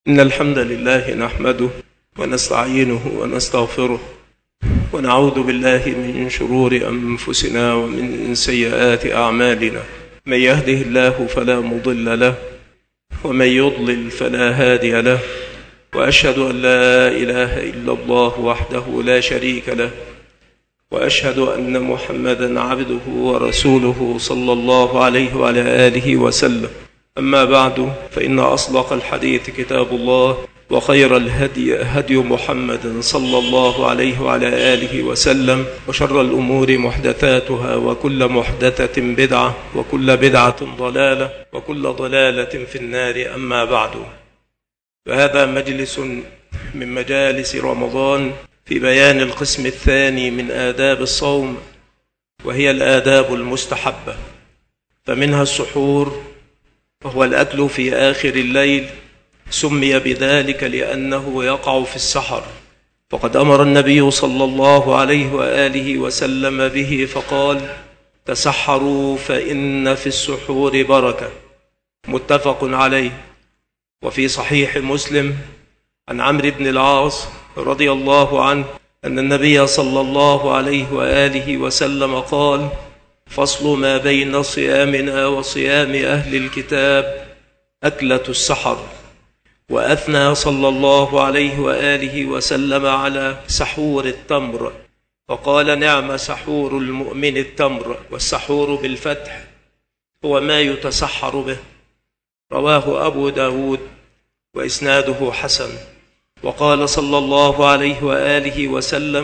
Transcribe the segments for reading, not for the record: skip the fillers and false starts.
إن الحمد لله نحمده ونستعينه ونستغفره ونعوذ بالله من شرور أنفسنا ومن سيئات أعمالنا. من يهده الله فلا مضل له ومن يضلل فلا هادي له، وأشهد أن لا إله إلا الله وحده لا شريك له، وأشهد أن محمدا عبده ورسوله صلى الله عليه وعلى آله وسلم. أما بعد، فإن أصدق الحديث كتاب الله، وخير الهدي هدي محمد صلى الله عليه وعلى آله وسلم، وشر الأمور محدثاتها، وكل محدثة بدعة، وكل بدعة ضلالة، وكل ضلالة في النار. أما بعد، فهذا مجلس من مجالس رمضان في بيان القسم الثاني من آداب الصوم، وهي الآداب المستحبة. فمنها السحور، وهو الأكل في آخر الليل، سمي بذلك لأنه يقع في السحر، فقد أمر النبي صلى الله عليه وآله وسلم به فقال: تسحروا فإن في السحور بركة. متفق عليه. وفي صحيح مسلم عن عمرو بن العاص رضي الله عنه أن النبي صلى الله عليه وآله وسلم قال: فصل ما بين صيامنا وصيام أهل الكتاب أكلة السحر. وأثنى صلى الله عليه وآله وسلم على سحور التمر، فقال: نعم سحور المؤمن التمر. والسحور بالفتح هو ما يتسحر به. رواه أبو داود وإسناده حسن. وقال صلى الله عليه وآله وسلم: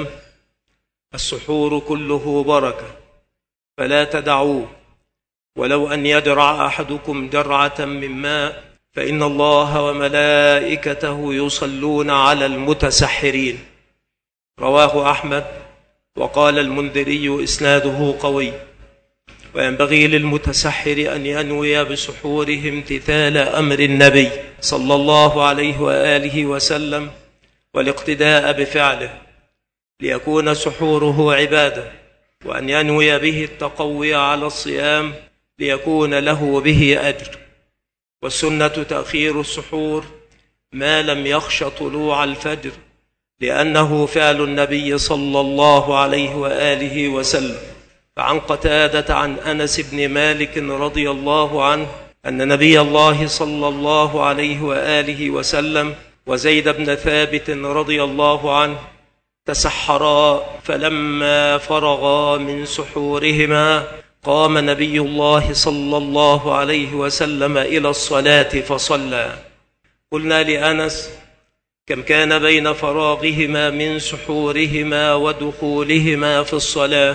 السحور كله بركة، فلا تدعوه، ولو أن يدرع أحدكم درعة من ماء، فإن الله وملائكته يصلون على المتسحرين. رواه أحمد. وقال المنذري: إسناده قوي. وينبغي للمتسحر أن ينوي بسحوره امتثال أمر النبي صلى الله عليه وآله وسلم والاقتداء بفعله، ليكون سحوره عبادة، وأن ينوي به التقوي على الصيام ليكون له به أجر. والسنة تأخير السحور ما لم يخش طلوع الفجر، لأنه فعل النبي صلى الله عليه وآله وسلم. فعن قتادة عن أنس بن مالك رضي الله عنه أن نبي الله صلى الله عليه وآله وسلم وزيد بن ثابت رضي الله عنه تسحرا، فلما فرغا من سحورهما قام نبي الله صلى الله عليه وسلم إلى الصلاة فصلى. قلنا لأنس: كم كان بين فراغهما من سحورهما ودخولهما في الصلاة؟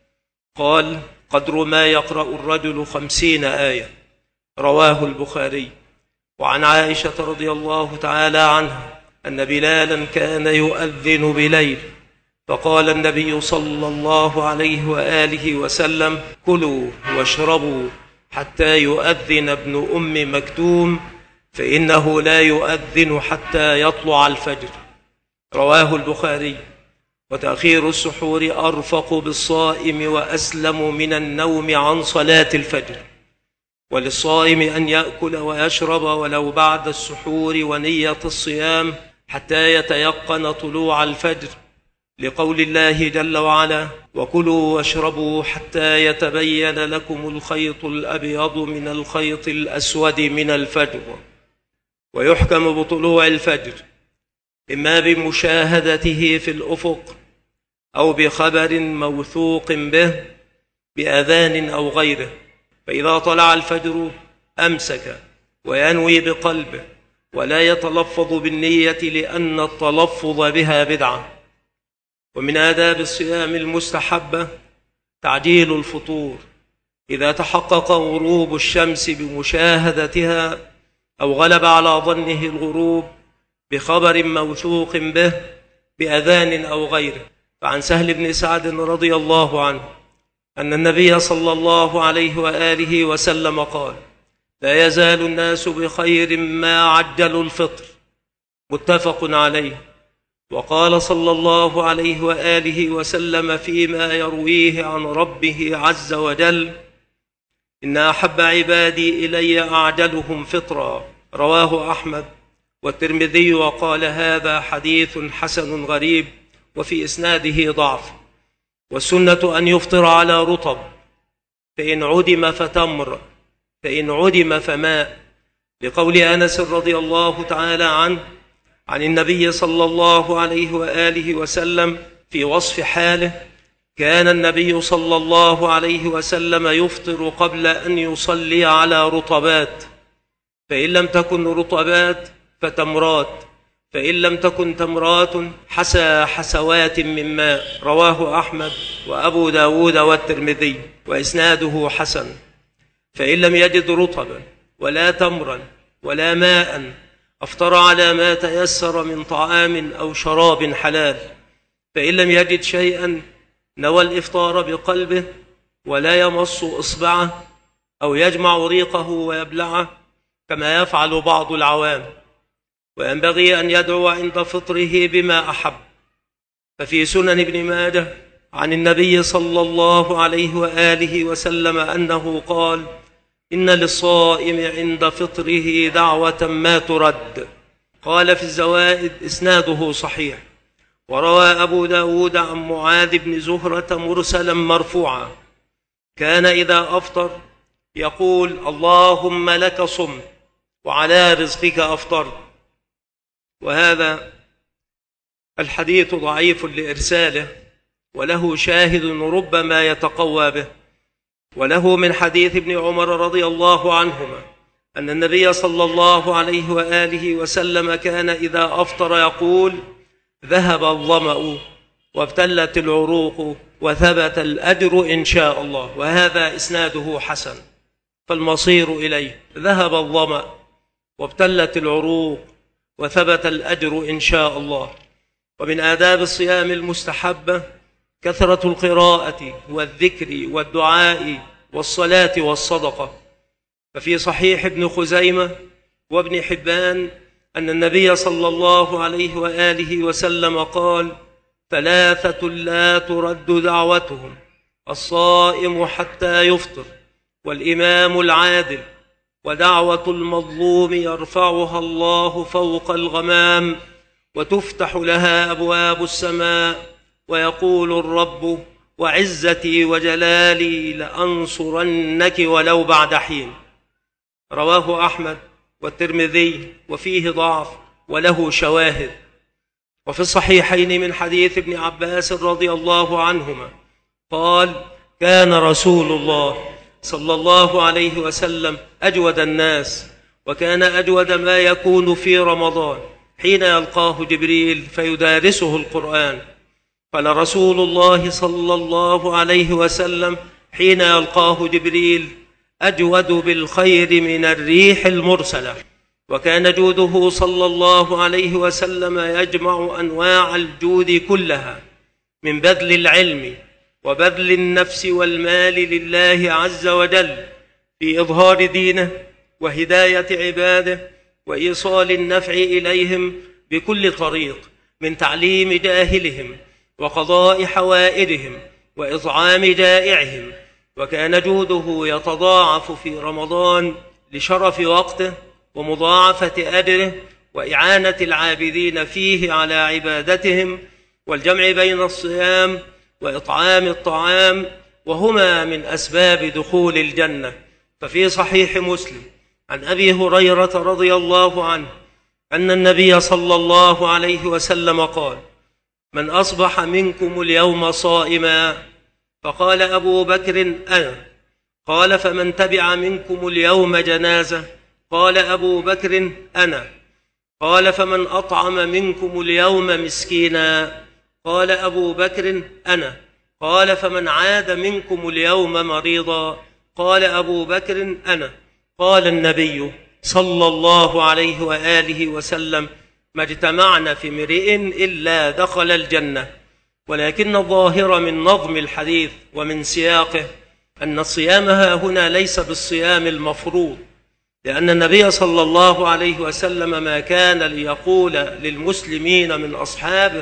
قال: قدر ما يقرأ الرجل 50 آية. رواه البخاري. وعن عائشة رضي الله تعالى عنها أن بلالا كان يؤذن بليل، فقال النبي صلى الله عليه وآله وسلم: كلوا واشربوا حتى يؤذن ابن أم مكتوم، فإنه لا يؤذن حتى يطلع الفجر. رواه البخاري. وتأخير السحور أرفق بالصائم وأسلم من النوم عن صلاة الفجر. وللصائم أن يأكل ويشرب ولو بعد السحور ونية الصيام حتى يتيقن طلوع الفجر، لقول الله جل وعلا: وكلوا واشربوا حتى يتبين لكم الخيط الأبيض من الخيط الأسود من الفجر. ويحكم بطلوع الفجر إما بمشاهدته في الأفق، أو بخبر موثوق به بأذان أو غيره. فإذا طلع الفجر أمسك وينوي بقلبه، ولا يتلفظ بالنية، لأن التلفظ بها بدعة. ومن آداب الصيام المستحبة تعجيل الفطور إذا تحقق غروب الشمس بمشاهدتها، أو غلب على ظنه الغروب بخبر موثوق به بأذان أو غيره. فعن سهل بن سعد رضي الله عنه أن النبي صلى الله عليه وآله وسلم قال: لا يزال الناس بخير ما عجلوا الفطر. متفق عليه. وقال صلى الله عليه وآله وسلم فيما يرويه عن ربه عز وجل: إن أحب عبادي إلي أعجلهم فطرا. رواه أحمد. والترمذي وقال هذا حديث حسن غريب وفي إسناده ضعف. والسنة أن يفطر على رطب، فإن عدم فتمر، فإن عدم فماء، لقول أنس رضي الله تعالى عنه عن النبي صلى الله عليه وآله وسلم في وصف حاله: كان النبي صلى الله عليه وسلم يفطر قبل أن يصلي على رطبات، فإن لم تكن رطبات فتمرات، فإن لم تكن تمرات حسى حسوات من ماء. رواه أحمد وأبو داود والترمذي وإسناده حسن. فإن لم يجد رطبا ولا تمرا ولا ماء أفطر على ما تيسر من طعام أو شراب حلال. فإن لم يجد شيئا نوى الإفطار بقلبه ولا يمص إصبعه أو يجمع ريقه ويبلعه كما يفعل بعض العوام. وينبغي أن يدعو عند فطره بما أحب. ففي سنن ابن ماجه عن النبي صلى الله عليه وآله وسلم أنه قال: إن للصائم عند فطره دعوة ما ترد. قال في الزوائد إسناده صحيح. وروى أبو داود عن معاذ بن زهرة مرسلا مرفوعا: كان إذا أفطر يقول: اللهم لك صمت وعلى رزقك أفطرت. وهذا الحديث ضعيف لإرساله، وله شاهد ربما يتقوى به. وله من حديث ابن عمر رضي الله عنهما أن النبي صلى الله عليه وآله وسلم كان إذا أفطر يقول: ذهب الظمأ وابتلت العروق وثبت الأجر إن شاء الله. وهذا إسناده حسن، فالمصير إليه. ذهب الظمأ وابتلت العروق وثبت الأجر إن شاء الله. ومن آداب الصيام المستحبة كثرة القراءة والذكر والدعاء والصلاة والصدقة. ففي صحيح ابن خزيمة وابن حبان أن النبي صلى الله عليه وآله وسلم قال: ثلاثة لا ترد دعوتهم: الصائم حتى يفطر، والإمام العادل، ودعوة المظلوم يرفعها الله فوق الغمام، وتفتح لها أبواب السماء، ويقول الرب: وعزتي وجلالي لأنصرنك ولو بعد حين. رواه أحمد والترمذي وفيه ضعف وله شواهد. وفي الصحيحين من حديث ابن عباس رضي الله عنهما قال: كان رسول الله صلى الله عليه وسلم أجود الناس، وكان أجود ما يكون في رمضان حين يلقاه جبريل فيدارسه القرآن. قال رسول الله صلى الله عليه وسلم حين يلقاه جبريل: أجود بالخير من الريح المرسلة. وكان جوده صلى الله عليه وسلم يجمع أنواع الجود كلها، من بذل العلم وبذل النفس والمال لله عز وجل في إظهار دينه وهداية عباده وإيصال النفع إليهم بكل طريق، من تعليم جاهلهم وقضاء حوائجهم وإطعام جائعهم. وكان جوده يتضاعف في رمضان لشرف وقته ومضاعفة أجره وإعانة العابدين فيه على عبادتهم، والجمع بين الصيام وإطعام الطعام، وهما من أسباب دخول الجنة. ففي صحيح مسلم عن أبي هريرة رضي الله عنه أن النبي صلى الله عليه وسلم قال: من أصبح منكم اليوم صائما؟ فقال أبو بكر: أنا. قال: فمن تبع منكم اليوم جنازة؟ قال أبو بكر: أنا. قال: فمن أطعم منكم اليوم مسكينا؟ قال أبو بكر: أنا. قال: فمن عاد منكم اليوم مريضا؟ قال أبو بكر: أنا. قال النبي صلى الله عليه وآله وسلم: ما اجتمعنا في امرئ إلا دخل الجنة. ولكن الظاهر من نظم الحديث ومن سياقه أن الصيام هنا ليس بالصيام المفروض، لأن النبي صلى الله عليه وسلم ما كان ليقول للمسلمين من أصحابه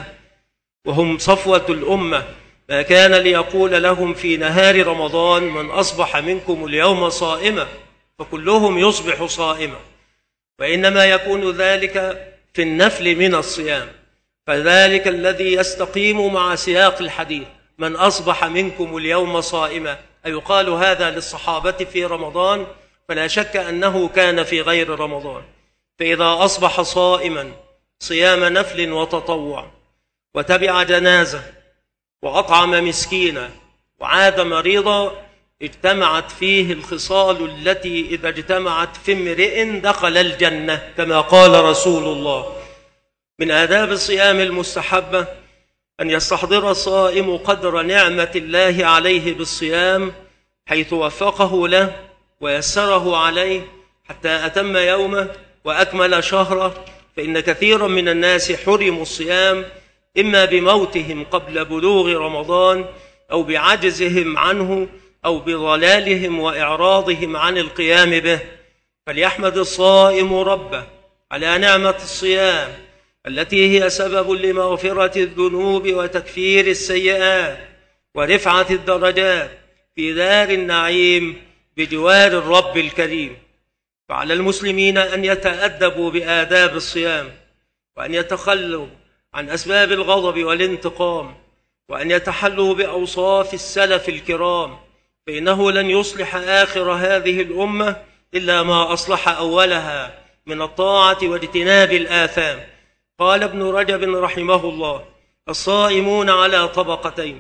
وهم صفوة الأمة، ما كان ليقول لهم في نهار رمضان: من أصبح منكم اليوم صائما، فكلهم يصبح صائما. وإنما يكون ذلك في النفل من الصيام. فذلك الذي يستقيم مع سياق الحديث: من أصبح منكم اليوم صائما. أيقال هذا للصحابة في رمضان؟ فلا شك أنه كان في غير رمضان. فإذا أصبح صائما صيام نفل وتطوع، وتبع جنازة، وأطعم مسكينا، وعاد مريضا، اجتمعت فيه الخصال التي إذا اجتمعت في امرئ دخل الجنة كما قال رسول الله. من آداب الصيام المستحبة أن يستحضر الصائم قدر نعمة الله عليه بالصيام، حيث وفقه له ويسره عليه حتى أتم يومه وأكمل شهره. فإن كثيرا من الناس حرموا الصيام إما بموتهم قبل بلوغ رمضان، أو بعجزهم عنه، أو بضلالهم وإعراضهم عن القيام به. فليحمد الصائم ربه على نعمة الصيام التي هي سبب لمغفرة الذنوب وتكفير السيئات ورفعة الدرجات في دار النعيم بجوار الرب الكريم. فعلى المسلمين أن يتأدبوا بآداب الصيام، وأن يتخلوا عن أسباب الغضب والانتقام، وأن يتحلوا بأوصاف السلف الكرام، فإنه لن يصلح آخر هذه الأمة إلا ما أصلح أولها من الطاعة واجتناب الآثام. قال ابن رجب رحمه الله: الصائمون على طبقتين،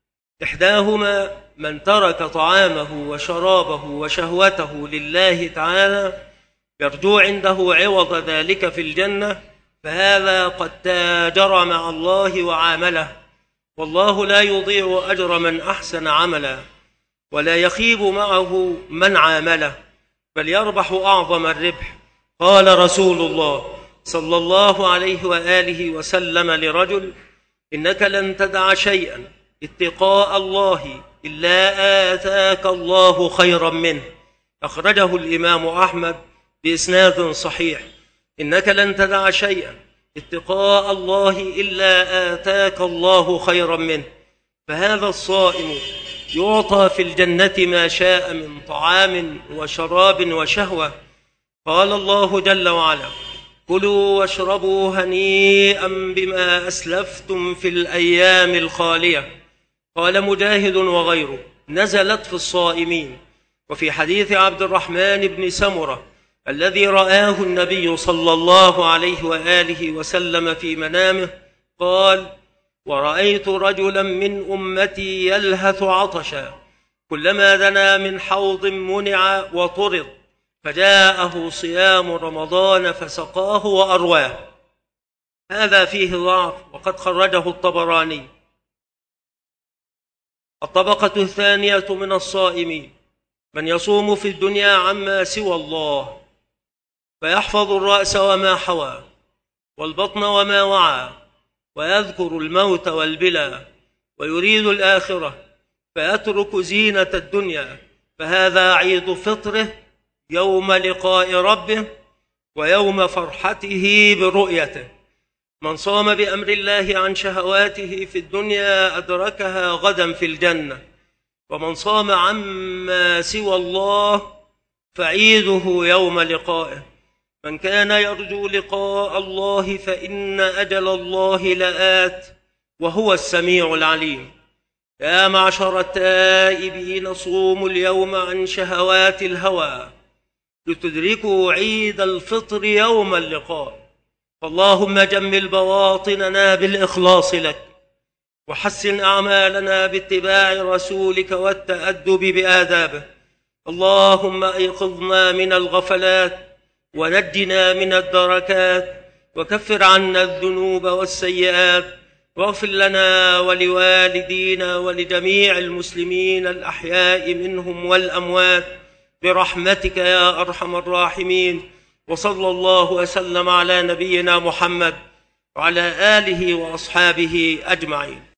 إحداهما من ترك طعامه وشرابه وشهوته لله تعالى يرجو عنده عوض ذلك في الجنة، فهذا قد تاجر مع الله وعامله، والله لا يضيع أجر من أحسن عملا، ولا يخيب معه من عامله، بل يربح أعظم الربح. قال رسول الله صلى الله عليه وآله وسلم لرجل: إنك لن تدع شيئا اتقاء الله إلا آتاك الله خيرا منه. أخرجه الإمام أحمد بإسناد صحيح. إنك لن تدع شيئا اتقاء الله إلا آتاك الله خيرا منه. فهذا الصائم يعطى في الجنة ما شاء من طعام وشراب وشهوة. قال الله جل وعلا: كلوا واشربوا هنيئا بما أسلفتم في الأيام الخالية. قال مجاهد وغيره: نزلت في الصائمين. وفي حديث عبد الرحمن بن سمرة الذي رآه النبي صلى الله عليه وآله وسلم في منامه قال: ورأيت رجلا من أمتي يلهث عطشا، كلما دنا من حوض منع وطرد، فجاءه صيام رمضان فسقاه وأرواه. هذا فيه ضعف وقد خرجه الطبراني. الطبقة الثانية من الصائمين من يصوم في الدنيا عما سوى الله، فيحفظ الرأس وما حوى، والبطن وما وعى، ويذكر الموت والبلى، ويريد الآخرة، فيترك زينة الدنيا، فهذا عيد فطره يوم لقاء ربه ويوم فرحته برؤيته. من صام بأمر الله عن شهواته في الدنيا أدركها غدا في الجنة، ومن صام عما سوى الله فعيده يوم لقائه. من كان يرجو لقاء الله فإن أجل الله لآت، وهو السميع العليم. يا معشر التائبين صوموا اليوم عن شهوات الهوى لتدركوا عيد الفطر يوم اللقاء. فاللهم جمل بواطننا بالإخلاص لك، وحسن أعمالنا باتباع رسولك والتأدب بآدابه. اللهم أيقظنا من الغفلات، ونجنا من الدركات، وكفر عنا الذنوب والسيئات، واغفر لنا ولوالدينا ولجميع المسلمين الأحياء منهم والأموات برحمتك يا أرحم الراحمين. وصلى الله وسلم على نبينا محمد وعلى آله وأصحابه أجمعين.